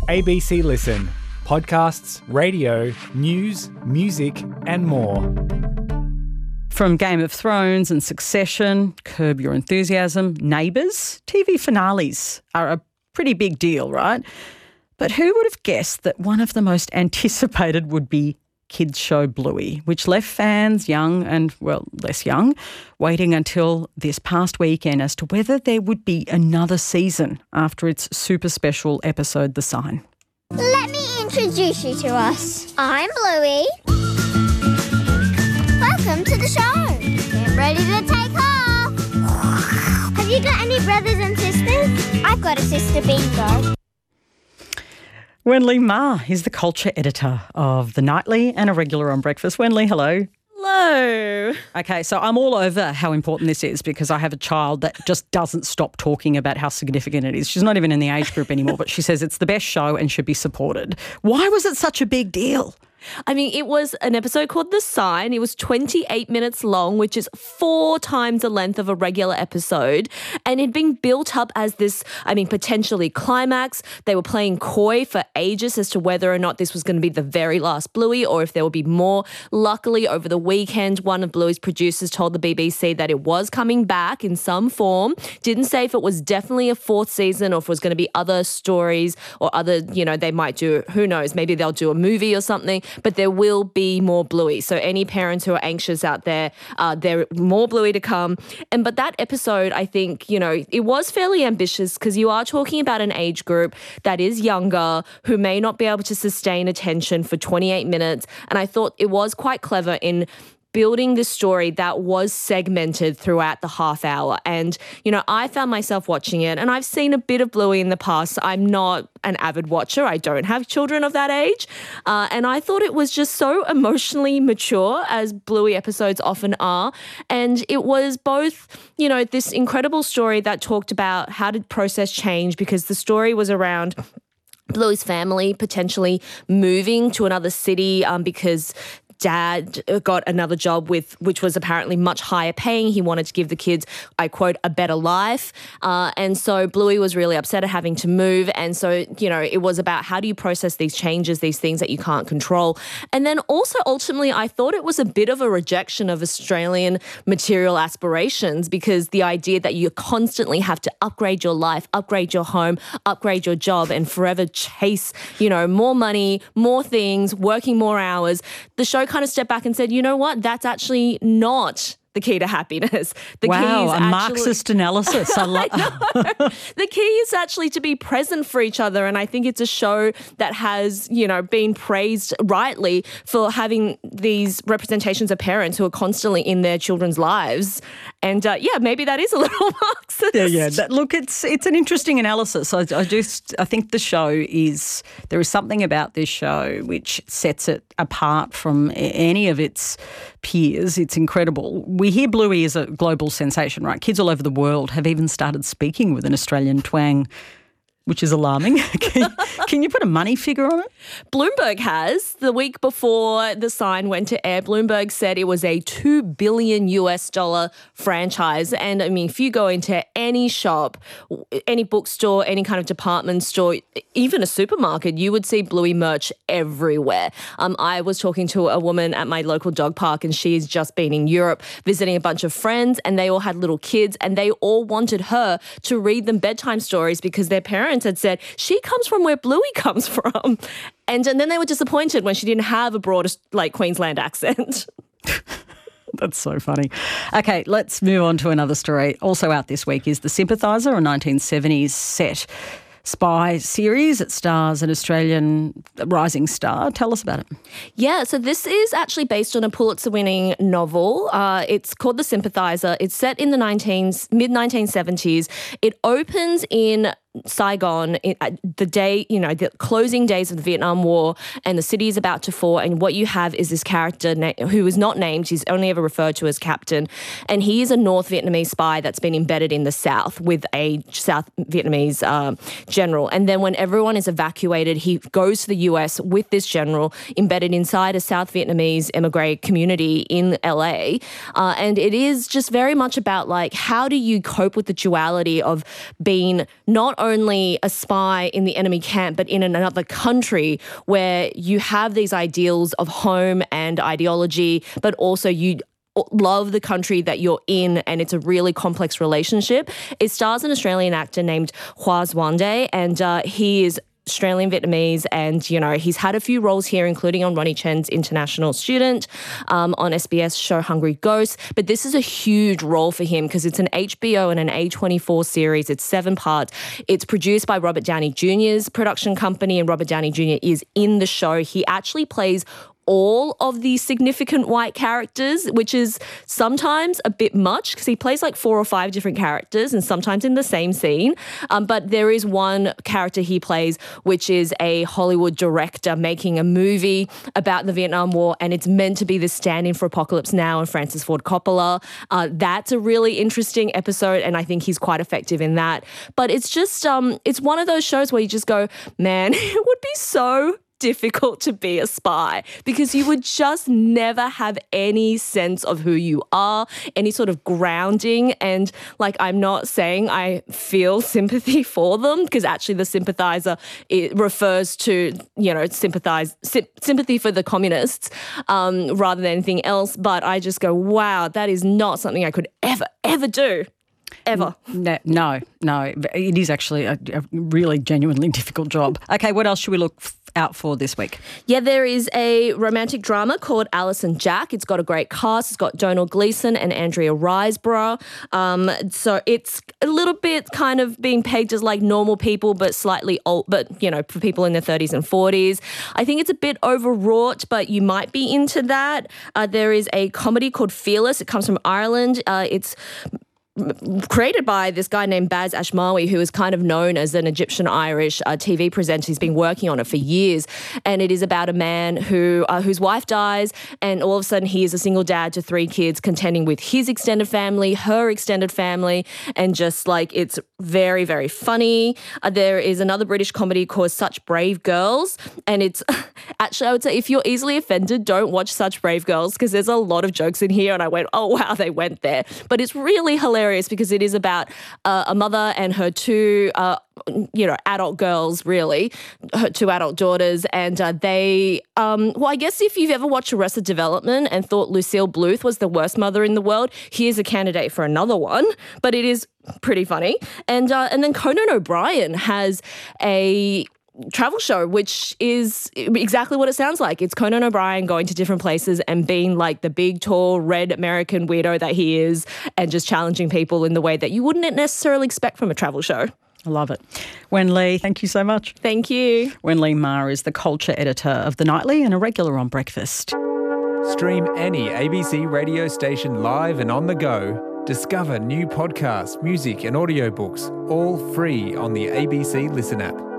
ABC Listen. Podcasts, radio, news, music and more. From Game of Thrones and Succession, Curb Your Enthusiasm, Neighbours, TV finales are a pretty big deal, right? But who would have guessed that one of the most anticipated would be kids show Bluey, which left fans, young and, well, less young, waiting until this past weekend as to whether there would be another season after its super special episode, The Sign. Let me introduce you to us. I'm Bluey. Welcome to the show. Get ready to take off. Have you got any brothers and sisters? I've got a sister, Bingo. Wenley Ma is the culture editor of The Nightly and a regular on Breakfast. Wenley, hello. Hello. Okay, so I'm all over how important this is because I have a child that just doesn't stop talking about how significant it is. She's not even in the age group anymore, but she says it's the best show and should be supported. Why was it such a big deal? I mean, it was an episode called The Sign. It was 28 minutes long, which is 4 times the length of a regular episode. And it'd been built up as this, potentially climax. They were playing coy for ages as to whether or not this was going to be the very last Bluey or if there would be more. Luckily, over the weekend, one of Bluey's producers told the BBC that it was coming back in some form. Didn't say if it was definitely a 4th season or if it was going to be other stories or other, they might do, who knows, maybe they'll do a movie or something. But there will be more Bluey. So any parents who are anxious out there, there more Bluey to come. But that episode, I think, it was fairly ambitious because you are talking about an age group that is younger who may not be able to sustain attention for 28 minutes. And I thought it was quite clever in building this story that was segmented throughout the half hour. And, I found myself watching it and I've seen a bit of Bluey in the past. I'm not an avid watcher. I don't have children of that age. And I thought it was just so emotionally mature as Bluey episodes often are. And it was both, this incredible story that talked about how to process change because the story was around Bluey's family potentially moving to another city because Dad got another job which was apparently much higher paying. He wanted to give the kids, I quote, a better life. And so Bluey was really upset at having to move. And so, it was about how do you process these changes, these things that you can't control. And then also ultimately, I thought it was a bit of a rejection of Australian material aspirations because the idea that you constantly have to upgrade your life, upgrade your home, upgrade your job and forever chase, more money, more things, working more hours. The show kind of stepped back and said, you know what, that's actually not the key to happiness. The key is actually, Marxist analysis. I know. The key is actually to be present for each other. And I think it's a show that has, been praised rightly for having these representations of parents who are constantly in their children's lives. And maybe that is a little Marxist. Yeah. Look, it's an interesting analysis. I think the show there is something about this show which sets it apart from any of its peers. It's incredible. We hear Bluey is a global sensation, right? Kids all over the world have even started speaking with an Australian twang, which is alarming. Can you put a money figure on it? Bloomberg has. The week before The Sign went to air, Bloomberg said it was a $2 billion franchise. And if you go into any shop, any bookstore, any kind of department store, even a supermarket, you would see Bluey merch everywhere. I was talking to a woman at my local dog park and she's just been in Europe visiting a bunch of friends and they all had little kids and they all wanted her to read them bedtime stories because their parents had said, she comes from where Bluey comes from. And then they were disappointed when she didn't have a broad, Queensland accent. That's so funny. Okay, let's move on to another story. Also out this week is The Sympathiser, a 1970s set spy series. It stars an Australian rising star. Tell us about it. Yeah, so this is actually based on a Pulitzer-winning novel. It's called The Sympathiser. It's set in the mid-1970s. It opens in Saigon, the day, the closing days of the Vietnam War, and the city is about to fall. And what you have is this character who is not named. He's only ever referred to as Captain. And he is a North Vietnamese spy that's been embedded in the South with a South Vietnamese general. And then when everyone is evacuated, he goes to the US with this general embedded inside a South Vietnamese immigrant community in LA. And it is just very much about how do you cope with the duality of being not only a spy in the enemy camp, but in another country where you have these ideals of home and ideology, but also you love the country that you're in, and it's a really complex relationship. It stars an Australian actor named Hua Zwande, and he is Australian Vietnamese, and he's had a few roles here, including on Ronnie Chen's International Student, on SBS show Hungry Ghosts. But this is a huge role for him because it's an HBO and an A24 series. It's 7 parts. It's produced by Robert Downey Jr.'s production company, and Robert Downey Jr. is in the show. He actually plays all of the significant white characters, which is sometimes a bit much because he plays like 4 or 5 different characters and sometimes in the same scene. But there is one character he plays, which is a Hollywood director making a movie about the Vietnam War, and it's meant to be the stand-in for Apocalypse Now and Francis Ford Coppola. That's a really interesting episode, and I think he's quite effective in that. But it's just, it's one of those shows where you just go, man, it would be so difficult to be a spy because you would just never have any sense of who you are, any sort of grounding. And like, I'm not saying I feel sympathy for them because actually the sympathizer, it refers to, sympathy for the communists rather than anything else. But I just go, wow, that is not something I could ever do. Ever. No. It is actually a really genuinely difficult job. Okay, what else should we look out for this week? Yeah, there is a romantic drama called Alice and Jack. It's got a great cast. It's got Donald Gleeson and Andrea Riseborough. So it's a little bit kind of being pegged as like normal people, but slightly old, but, for people in their 30s and 40s. I think it's a bit overwrought, but you might be into that. There is a comedy called Fearless. It comes from Ireland. It's created by this guy named Baz Ashmawi, who is kind of known as an Egyptian-Irish TV presenter. He's been working on it for years. And it is about a man whose wife dies, and all of a sudden he is a single dad to 3 kids, contending with his extended family, her extended family, and just like, it's very, very funny. There is another British comedy called Such Brave Girls, and it's actually, I would say if you're easily offended, don't watch Such Brave Girls because there's a lot of jokes in here, and I went, oh wow, they went there. But it's really hilarious because it is about a mother and her 2 adult girls, really, her 2 adult daughters, and they, I guess if you've ever watched Arrested Development and thought Lucille Bluth was the worst mother in the world, here's a candidate for another one, but it is pretty funny. And then Conan O'Brien has a travel show, which is exactly what it sounds like. It's Conan O'Brien going to different places and being like the big, tall, red American weirdo that he is, and just challenging people in the way that you wouldn't necessarily expect from a travel show. I love it. Wen Lee, thank you so much. Thank you. Wen Lee Ma is the culture editor of The Nightly and a regular on Breakfast. Stream any ABC radio station live and on the go. Discover new podcasts, music and audiobooks, all free on the ABC Listen app.